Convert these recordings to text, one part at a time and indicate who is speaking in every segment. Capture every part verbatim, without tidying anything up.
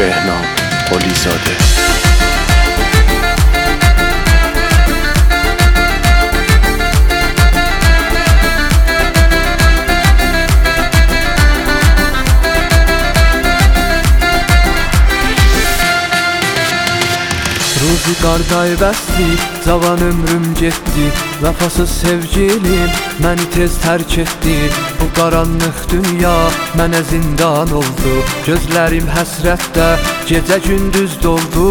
Speaker 1: بهنام قلی زاده.
Speaker 2: Ruzigarday bəsli, cavan ömrüm getdi. Vəfasız sevgilim məni tez tərk etdi. Bu qaranlıq dünya mənə zindan oldu. Gözlərim həsrətdə gecə gündüz doldu.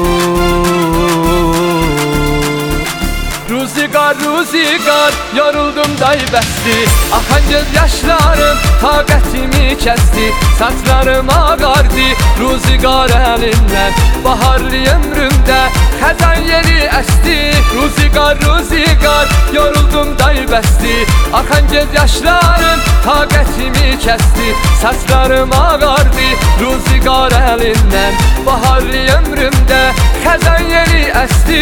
Speaker 2: Ruzigar, Ruzigar, yoruldum day bəsli. Axan göz yaşlarım taqətimi kəsdi. Saçlarım ağardı Ruzigar əlindən. Baharlı ömrümdə xəzan yeri əsdi. Ruzigar, Ruzigar, yoruldum day bəsli. Axan göz yaşlarım taqətimi kəsdi. Saçlarım ağardı Ruzigar əlindən. Baharlı ömrümdə xəzan yeri əsdi.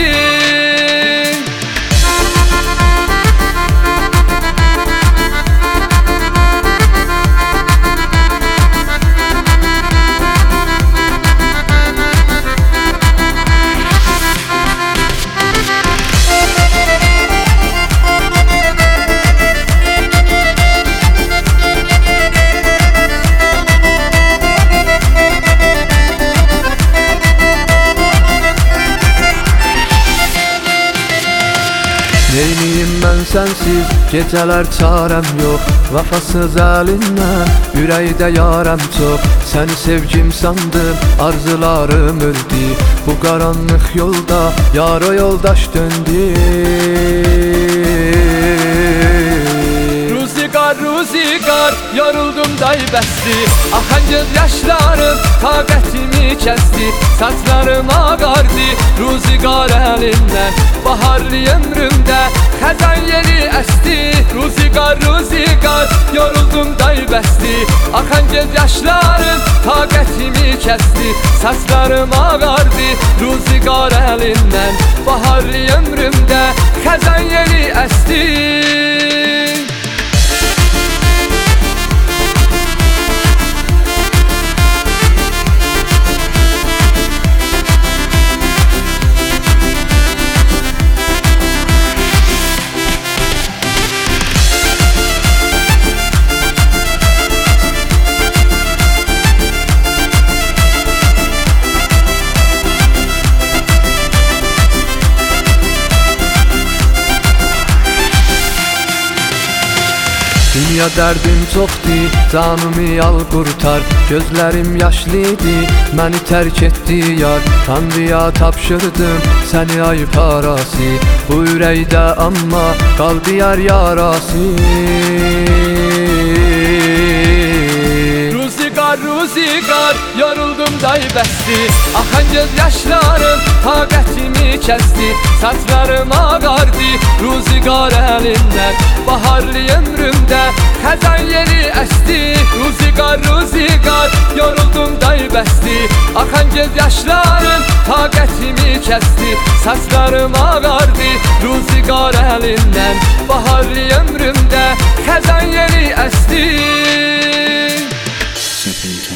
Speaker 2: Neyliyim mən sənsiz, gecələr çarəm yox. Vəfasız əlindən, ürəkdə yarəm çox. Səni sevgim sandım, arzularım öldü. Bu qaranlıq yolda yar o yoldaş döndü. Ruzigar, Ruzigar, yoruldum day bəsli. Axan göz yaşlarım taqətimi kəsdi. Saçlarım ağardı Ruzigar əlindən. Baharlı ömrümdə xəzan yeri əsdi. Ruzigar, Ruzigar, yoruldum day bəsli. Axan göz yaşlarım taqətimi kəsdi. Saçlarım ağardı Ruzigar əlindən. Baharlı ömrümdə xəzan yeri əsdi. Dünya dərdim çoxdur, canımı al qurtar. Gözlərim yaşlıdır, məni tərk etdi yar. Tanrıya tapşırdım səni ay parası. Bu ürəkdə amma qaldı yar yarası. Ruzigar, Ruzigar, yoruldum day bəsli. Axan göz yaşlarım taqətimi kəsdi. Saçlarım ağardı Ruzigar əlindən. Baharlı ömrümdə xəzan yeri əsdi. Ruzigar, Ruzigar, yoruldum day bəsli. Axan göz yaşlarım taqətimi kəsdi. Saçlarım ağardı Ruzigar əlindən. Baharlı ömrümdə xəzan yeri əsdi.